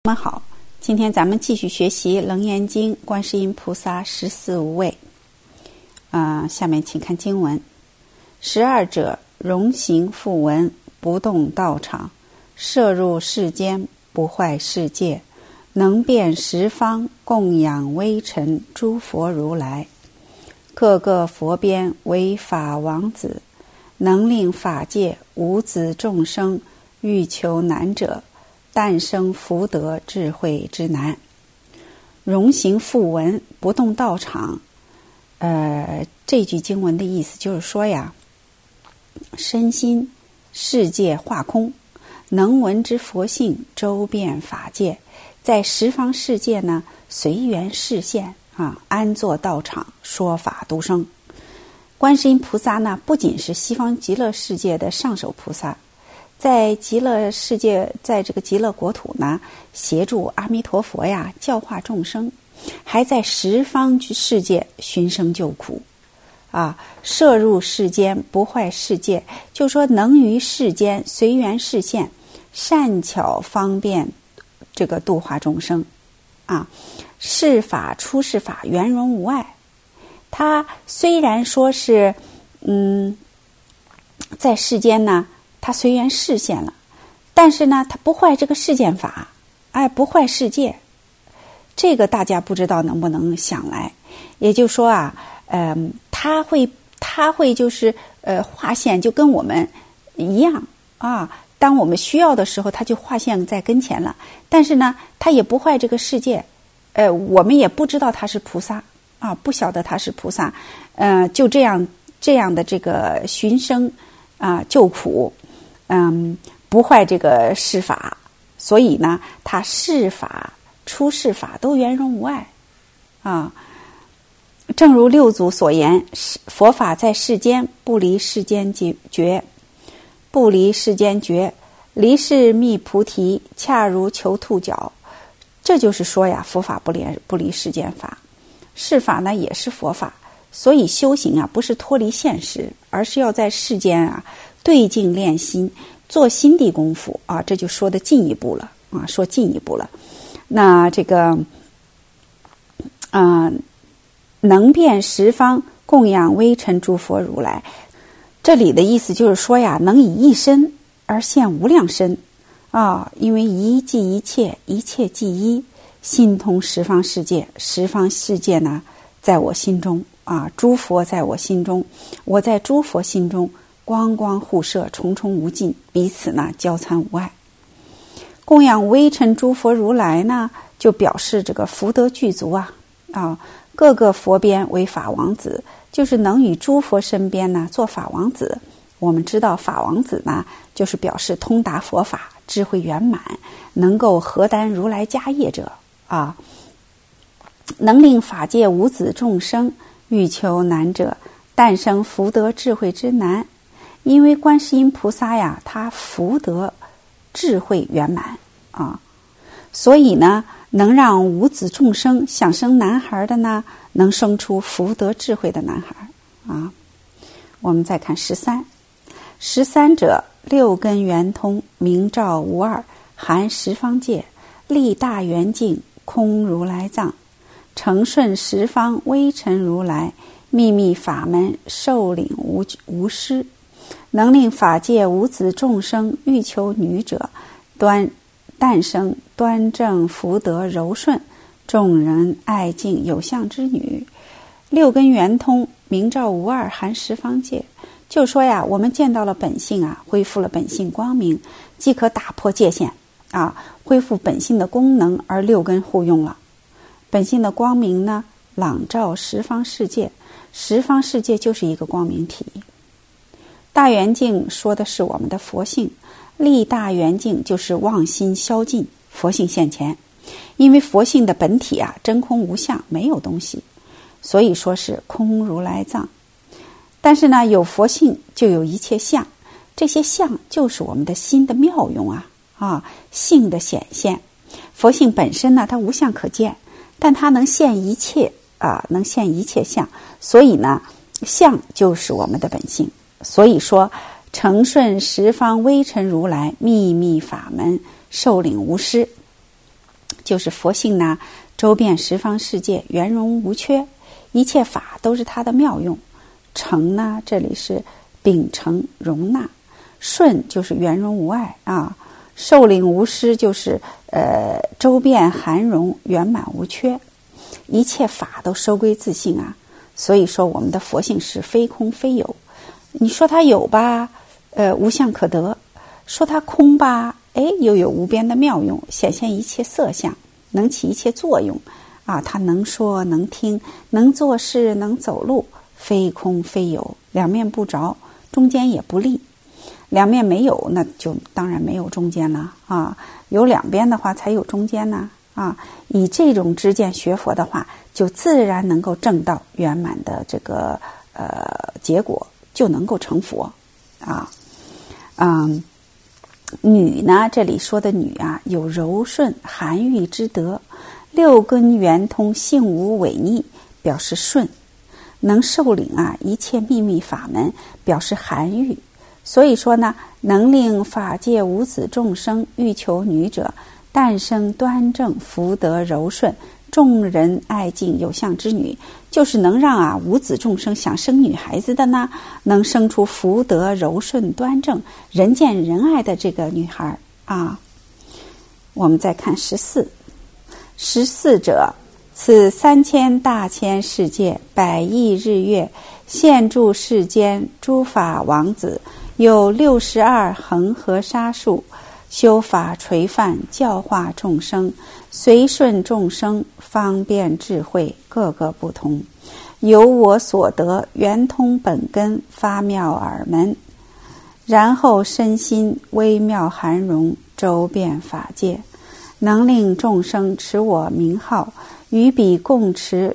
们好，今天咱们继续学习《楞严经》观世音菩萨14无畏。下面请看经文：12者，容形复闻，不动道场，摄入世间，不坏世界，能遍十方，供养微尘诸佛如来。各个佛边为法王子，能令法界无子众生欲求难者，诞生福德智慧之难。容形复闻，不动道场。这句经文的意思就是说呀，身心世界化空，能闻之佛性周遍法界，在十方世界呢随缘示现安坐道场，说法度生。观世音菩萨呢，不仅是西方极乐世界的上首菩萨，在极乐世界，在这个极乐国土呢，协助阿弥陀佛呀教化众生，还在十方世界寻生救苦摄入世间，不坏世界，就说能于世间随缘示现，善巧方便这个度化众生世法出世法，圆融无碍。他虽然说是在世间呢他随缘示现了，但是呢他不坏这个世间法，不坏世界。这个大家不知道能不能想来，也就是说他会就是化现，就跟我们一样当我们需要的时候他就化现在跟前了，但是呢他也不坏这个世界，我们也不知道他是菩萨不晓得他是菩萨，就这样的这个寻生救苦，不坏这个世法，所以呢他世法出世法都圆融无碍正如六祖所言，佛法在世间，不离世间觉，不离世间觉，离世觅菩提，恰如求兔角。这就是说呀，佛法不离世间法，世法呢也是佛法，所以修行不是脱离现实，而是要在世间对境练心，做心地功夫这就说的进一步了说进一步了。那这个能遍十方，供养微尘诸佛如来，这里的意思就是说呀，能以一身而现无量身因为一即一切，一切即一，心通十方世界，十方世界呢在我心中诸佛在我心中，我在诸佛心中，光光互射，重重无尽，彼此呢交参无碍。供养微尘诸佛如来呢，就表示这个福德具足各个佛边为法王子，就是能与诸佛身边呢做法王子。我们知道法王子呢，就是表示通达佛法，智慧圆满，能够合担如来家业者能令法界无子众生欲求难者，诞生福德智慧之难。因为观世音菩萨呀，他福德智慧圆满所以呢能让无子众生想生男孩的呢，能生出福德智慧的男孩我们再看13者，六根圆通，明照无二，含十方界，力大圆净，空如来藏，承顺十方微尘如来，秘密法门，受领无失，能令法界无子众生欲求女者，诞生端正福德柔顺，众人爱敬有相之女。六根圆通，明照无二，含十方界，就说呀，我们见到了本性恢复了本性光明，即可打破界限恢复本性的功能，而六根互用了。本性的光明呢，朗照十方世界，十方世界就是一个光明体。大圆净说的是我们的佛性，力大圆净就是妄心消尽，佛性现前。因为佛性的本体真空无相，没有东西，所以说是空如来藏。但是呢，有佛性就有一切相，这些相就是我们的心的妙用性的显现。佛性本身呢，它无相可见，但它能现一切能现一切相，所以呢，相就是我们的本性。所以说，承顺十方微尘如来，秘密法门，受领无失。 就是佛性呢，周遍十方世界，圆融无缺，一切法都是它的妙用。成呢，这里是秉承容纳，顺就是圆融无碍啊，受领无失就是周遍含容，圆满无缺，一切法都收归自性啊。所以说我们的佛性是非空非有。你说它有吧，无相可得；说它空吧，又有无边的妙用，显现一切色相，能起一切作用啊。它能说能听，能做事，能走路，非空非有，两面不着，中间也不立。两面没有，那就当然没有中间了啊。有两边的话才有中间呢啊。以这种知见学佛的话，就自然能够证到圆满的这个结果，就能够成佛啊。女呢，这里说的女啊，有柔顺含喻之德，六根圆通，性无违逆，表示顺；能受领啊一切秘密法门，表示含喻。所以说呢，能令法界无子众生欲求女者，诞生端正福德柔顺，众人爱敬有相之女，就是能让无子众生想生女孩子的呢，能生出福德柔顺端正人见人爱的这个女孩啊。我们再看14者，此3000大千世界100亿日月，现住世间诸法王子，有62恒河沙数，修法垂范，教化众生，随顺众生，方便智慧，各个不同。由我所得，圆通本根，发妙耳门，然后身心微妙含容，周遍法界，能令众生持我名号，与彼共持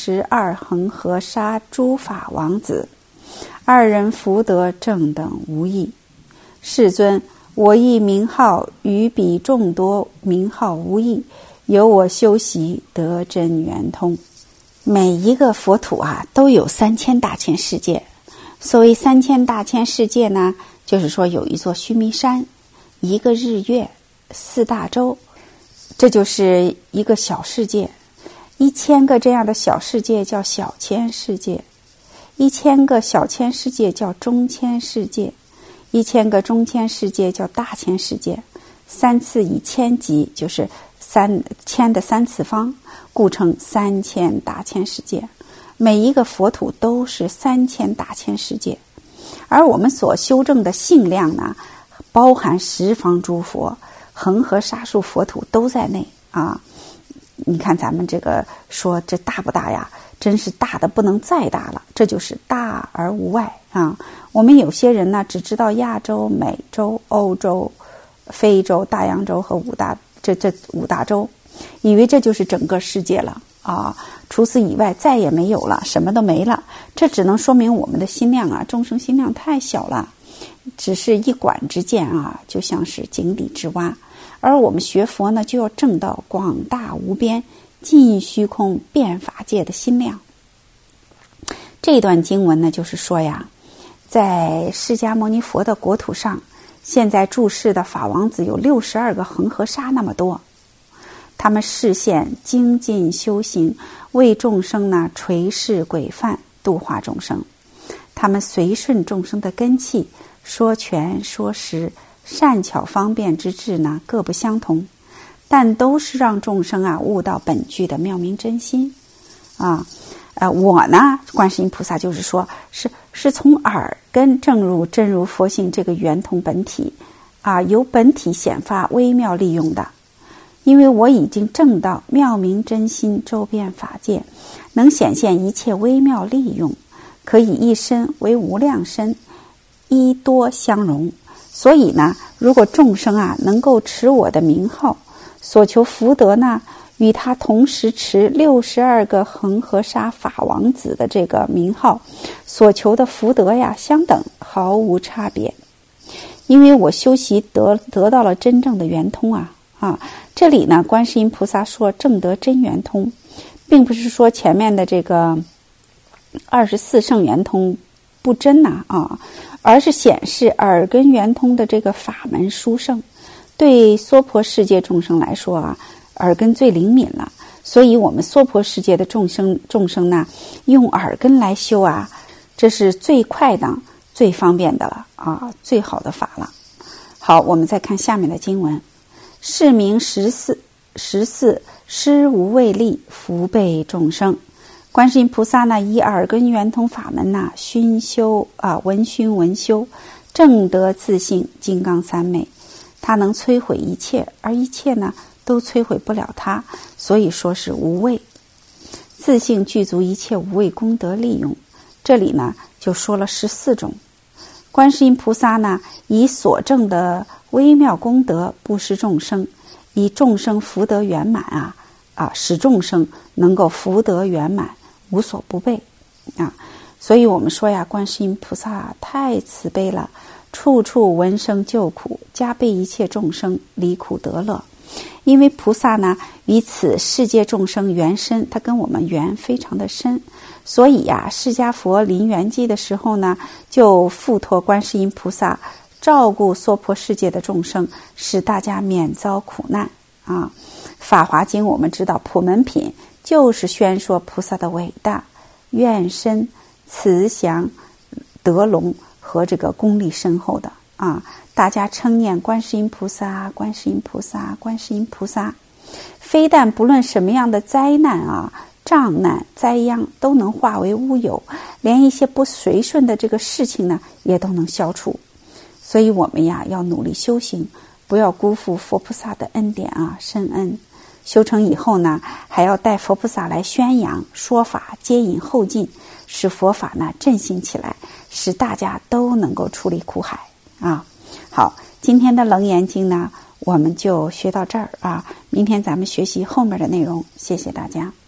62恒河沙诸法王子，二人福德正等无异。世尊，我亦名号与彼众多名号无异，由我修习得真圆通。每一个佛土啊，都有3000大千世界。所谓3000大千世界呢，就是说有一座须弥山，一个日月，4大洲，这就是一个小世界。1000个这样的小世界叫小千世界，1000个小千世界叫中千世界，1000个中千世界叫大千世界。3次以千级，就是千的3次方，故称3000大千世界。每一个佛土都是3000大千世界，而我们所修正的性量呢，包含十方诸佛，恒河沙数佛土都在内啊。你看咱们这个说这大不大呀？真是大的不能再大了，这就是大而无外啊。我们有些人呢，只知道亚洲、美洲、欧洲、非洲、大洋洲和这5大洲，以为这就是整个世界了啊。除此以外再也没有了，什么都没了。这只能说明我们的心量啊，众生心量太小了，只是一管之见啊，就像是井底之蛙。而我们学佛呢，就要证到广大无边、尽虚空遍法界的心量。这段经文呢，就是说呀，在释迦牟尼佛的国土上，现在住世的法王子有62个恒河沙那么多，他们示现精进修行，为众生呢垂示轨范，度化众生。他们随顺众生的根器，说权说实，善巧方便之智呢各不相同，但都是让众生啊悟到本具的妙明真心啊。我呢，观世音菩萨就是说是从耳根证入真如佛性这个圆通本体啊，由本体显发微妙利用的。因为我已经证到妙明真心周遍法界，能显现一切微妙利用，可以一身为无量身，一多相容。所以呢，如果众生啊能够持我的名号，所求福德呢，与他同时持62个恒河沙法王子的这个名号，所求的福德呀相等，毫无差别。因为我修习得到了真正的圆通啊。这里呢，观世音菩萨说证得真圆通，并不是说前面的这个24圣圆通不真而是显示耳根圆通的这个法门殊胜。对娑婆世界众生来说耳根最灵敏了，所以我们娑婆世界的众生呢，用耳根来修啊，这是最快的、最方便的了啊，最好的法了。好，我们再看下面的经文：是名14施无畏力，福备众生。观世音菩萨呢，以耳根圆通法门呐，熏修闻修，正得自性金刚三昧。他能摧毁一切，而一切呢都摧毁不了他，所以说是无畏。自性具足一切无畏功德利用。这里呢就说了14种。观世音菩萨呢，以所证的微妙功德布施众生，以众生福德圆满使众生能够福德圆满，无所不备所以我们说呀，观世音菩萨太慈悲了，处处闻声救苦，加倍一切众生离苦得乐。因为菩萨呢与此世界众生缘深，他跟我们缘非常的深，所以释迦佛临圆寂的时候呢，就付托观世音菩萨照顾娑婆世界的众生，使大家免遭苦难法华经我们知道，普门品就是宣说菩萨的伟大、愿深、慈祥、德隆和这个功力深厚的大家称念观世音菩萨，观世音菩萨，观世音菩萨，非但不论什么样的灾难障难、灾殃都能化为乌有，连一些不随顺的这个事情呢，也都能消除。所以我们要努力修行，不要辜负佛菩萨的恩典深恩。修成以后呢，还要带佛菩萨来宣扬说法，接引后进，使佛法呢振兴起来，使大家都能够出离苦海好，今天的楞严经呢，我们就学到这儿明天咱们学习后面的内容，谢谢大家。